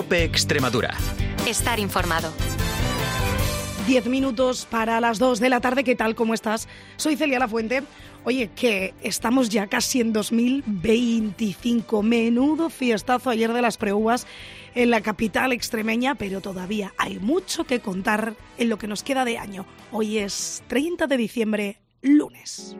COPE Extremadura. Estar informado. 10 minutos para las 2 de la tarde. ¿Qué tal? ¿Cómo estás? Soy Celia Lafuente. Oye, que estamos ya casi en 2025. Menudo fiestazo ayer de las preúvas en la capital extremeña, pero todavía hay mucho que contar en lo que nos queda de año. Hoy es 30 de diciembre, lunes.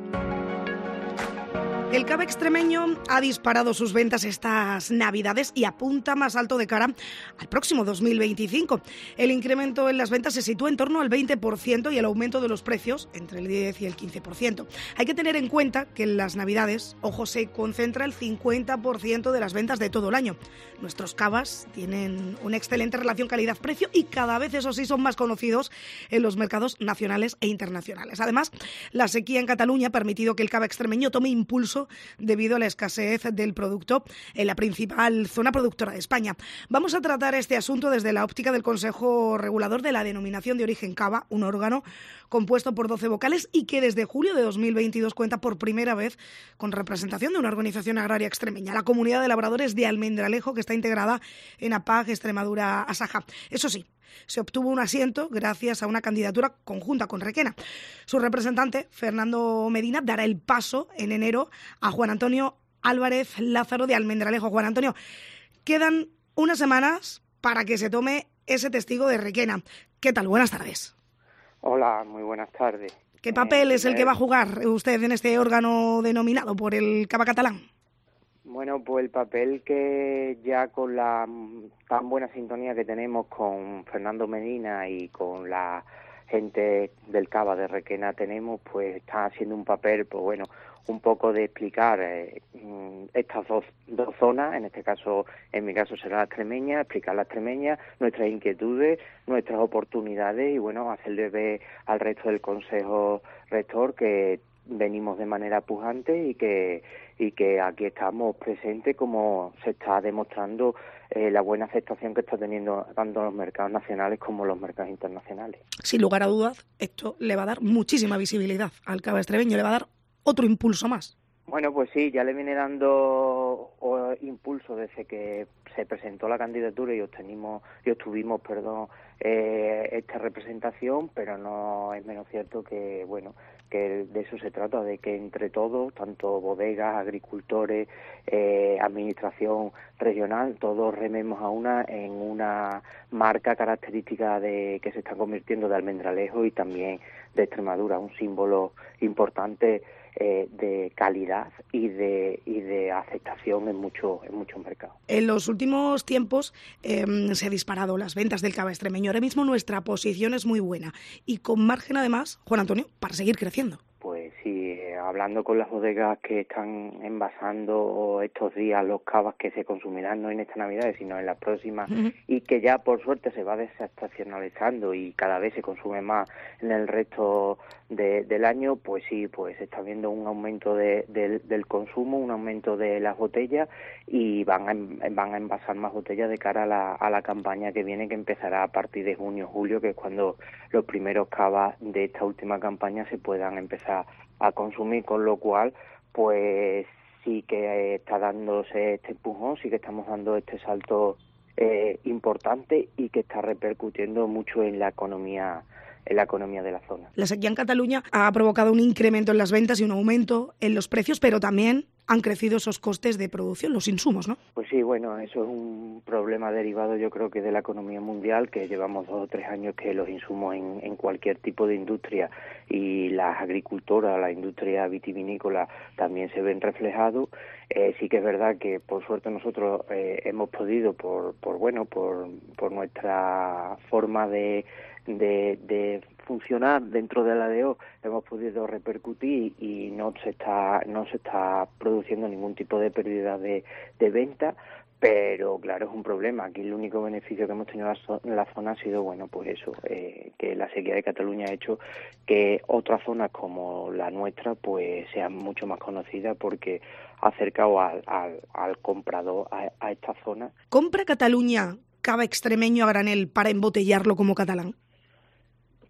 El cava extremeño ha disparado sus ventas estas Navidades y apunta más alto de cara al próximo 2025. El incremento en las ventas se sitúa en torno al 20% y el aumento de los precios entre el 10 y el 15%. Hay que tener en cuenta que en las Navidades, ojo, se concentra el 50% de las ventas de todo el año. Nuestros cavas tienen una excelente relación calidad-precio y cada vez, eso sí, son más conocidos en los mercados nacionales e internacionales. Además, la sequía en Cataluña ha permitido que el cava extremeño tome impulso debido a la escasez del producto en la principal zona productora de España. Vamos a tratar este asunto desde la óptica del Consejo Regulador de la Denominación de Origen Cava, un órgano compuesto por 12 vocales y que desde julio de 2022 cuenta por primera vez con representación de una organización agraria extremeña, la Comunidad de Labradores de Almendralejo, que está integrada en APAG Extremadura Asaja. Eso sí, se obtuvo un asiento gracias a una candidatura conjunta con Requena. Su representante, Fernando Medina, dará el paso en enero a Juan Antonio Álvarez Lázaro de Almendralejo. Juan Antonio, quedan unas semanas para que se tome ese testigo de Requena. ¿Qué tal? Buenas tardes. Hola, muy buenas tardes. ¿Qué papel es el que va a jugar usted en este órgano denominado por el Cava catalán? Bueno, pues el papel que ya con la tan buena sintonía que tenemos con Fernando Medina y con la gente del Cava de Requena tenemos, pues está haciendo un papel, pues bueno, un poco de explicar estas dos zonas, en este caso, en mi caso será la extremeña, explicar la extremeña, nuestras inquietudes, nuestras oportunidades y bueno, hacerle ver al resto del Consejo Rector que venimos de manera pujante y que aquí estamos presentes como se está demostrando la buena aceptación que está teniendo tanto los mercados nacionales como los mercados internacionales. Sin lugar a dudas, esto le va a dar muchísima visibilidad al cava extremeño, le va a dar otro impulso más. Bueno, pues sí, ya le viene dando impulso desde que se presentó la candidatura y obtuvimos, esta representación, pero no es menos cierto que, bueno, que de eso se trata, de que entre todos, tanto bodegas, agricultores, administración regional, todos rememos en una marca característica de que se está convirtiendo de Almendralejo y también de Extremadura, un símbolo importante de calidad y de aceptación en muchos mercados. En los últimos tiempos se han disparado las ventas del cava extremeño. Ahora mismo nuestra posición es muy buena y con margen además, Juan Antonio, para seguir creciendo. Pues sí, hablando con las bodegas que están envasando estos días los cavas que se consumirán no en esta Navidad, sino en las próximas, y que ya por suerte se va desestacionalizando y cada vez se consume más en el resto del año, pues sí, pues se está viendo un aumento del consumo, un aumento de las botellas y van a envasar más botellas de cara a la campaña que viene, que empezará a partir de junio, julio, que es cuando los primeros cavas de esta última campaña se puedan empezar a consumir, con lo cual pues sí que está dándose este empujón, sí que estamos dando este salto importante y que está repercutiendo mucho en la economía de la zona. La sequía en Cataluña ha provocado un incremento en las ventas y un aumento en los precios, pero también han crecido esos costes de producción, los insumos, ¿no? Pues sí, bueno, eso es un problema derivado, yo creo que de la economía mundial, que llevamos 2 o 3 años que los insumos en cualquier tipo de industria y las agricultoras, la industria vitivinícola también se ven reflejados. Sí que es verdad que por suerte nosotros hemos podido por nuestra forma de funcionar dentro de la ADO, hemos podido repercutir y no se está produciendo ningún tipo de pérdida de venta, pero claro, es un problema. Aquí el único beneficio que hemos tenido en la zona ha sido, bueno, pues eso, que la sequía de Cataluña ha hecho que otras zonas como la nuestra pues sean mucho más conocidas, porque ha acercado al comprador a esta zona. ¿Compra Cataluña cava extremeño a granel para embotellarlo como catalán?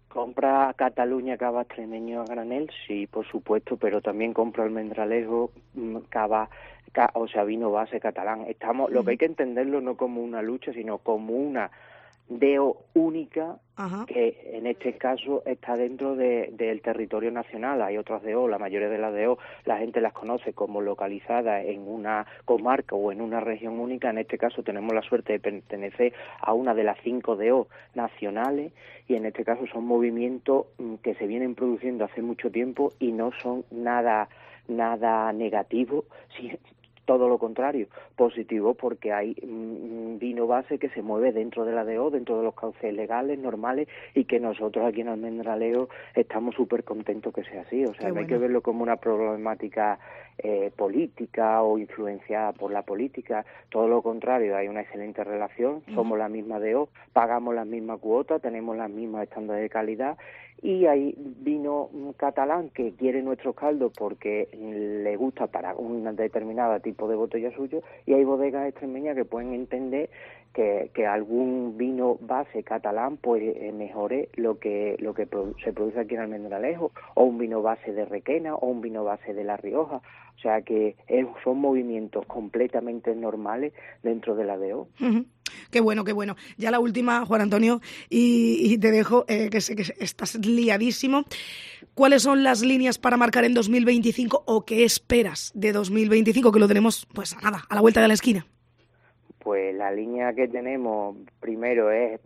¿Compra Cataluña cava extremeño a granel? Sí, por supuesto, pero también compro almendralejo, cava, o sea, vino base catalán. Lo que hay que entenderlo no como una lucha, sino como una DO única, que en este caso está dentro del territorio nacional. Hay otras DO, la mayoría de las DO la gente las conoce como localizadas en una comarca o en una región única. En este caso tenemos la suerte de pertenecer a una de las 5 DO nacionales, y en este caso son movimientos que se vienen produciendo hace mucho tiempo y no son nada negativos, todo lo contrario, positivo, porque hay vino base que se mueve dentro de la DO, dentro de los cauces legales, normales, y que nosotros aquí en Almendralejo estamos súper contentos que sea así. O sea, no hay que verlo como una problemática política o influenciada por la política, todo lo contrario, hay una excelente relación, somos la misma DO, pagamos las mismas cuotas, tenemos las mismas estándares de calidad, y hay vino catalán que quiere nuestros caldos porque le gusta para un determinado tipo de botella suyo, y hay bodegas extremeñas que pueden entender que algún vino base catalán pues mejore lo que se produce aquí en Almendralejo, o un vino base de Requena, o un vino base de La Rioja. O sea que son movimientos completamente normales dentro de la DO. Qué bueno, qué bueno. Ya la última, Juan Antonio, y te dejo, que sé que estás liadísimo. ¿Cuáles son las líneas para marcar en 2025 o qué esperas de 2025, que lo tenemos, pues nada, a la vuelta de la esquina? Pues la línea que tenemos primero es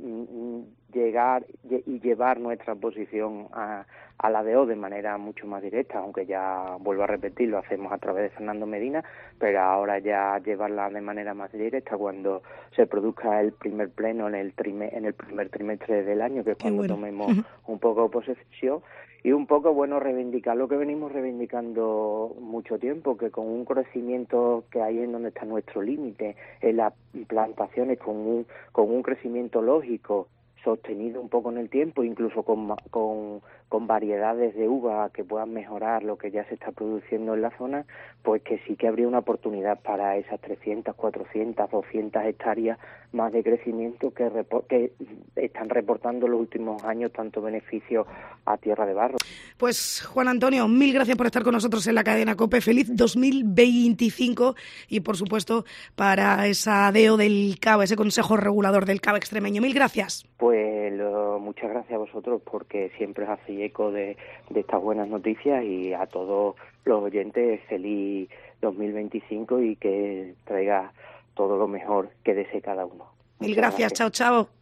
llegar y llevar nuestra posición a la DO de manera mucho más directa, aunque ya vuelvo a repetir, lo hacemos a través de Fernando Medina, pero ahora ya llevarla de manera más directa cuando se produzca el primer pleno en el primer trimestre del año, que es cuando tomemos un poco posesión. Y un poco, reivindicar lo que venimos reivindicando mucho tiempo, que con un crecimiento que hay en donde está nuestro límite, en las plantaciones con un crecimiento lógico, sostenido un poco en el tiempo, incluso con variedades de uva que puedan mejorar lo que ya se está produciendo en la zona, pues que sí que habría una oportunidad para esas 300, 400, 200 hectáreas más de crecimiento que están reportando los últimos años tanto beneficios a Tierra de Barro. Pues Juan Antonio, mil gracias por estar con nosotros en la cadena COPE. Feliz 2025 y por supuesto para esa DO del CAVA, ese Consejo Regulador del CAVA extremeño. Mil gracias. Pues muchas gracias a vosotros porque siempre os hacéis eco de estas buenas noticias, y a todos los oyentes feliz 2025 y que traiga todo lo mejor que desee cada uno. Mil gracias. Chao, chao.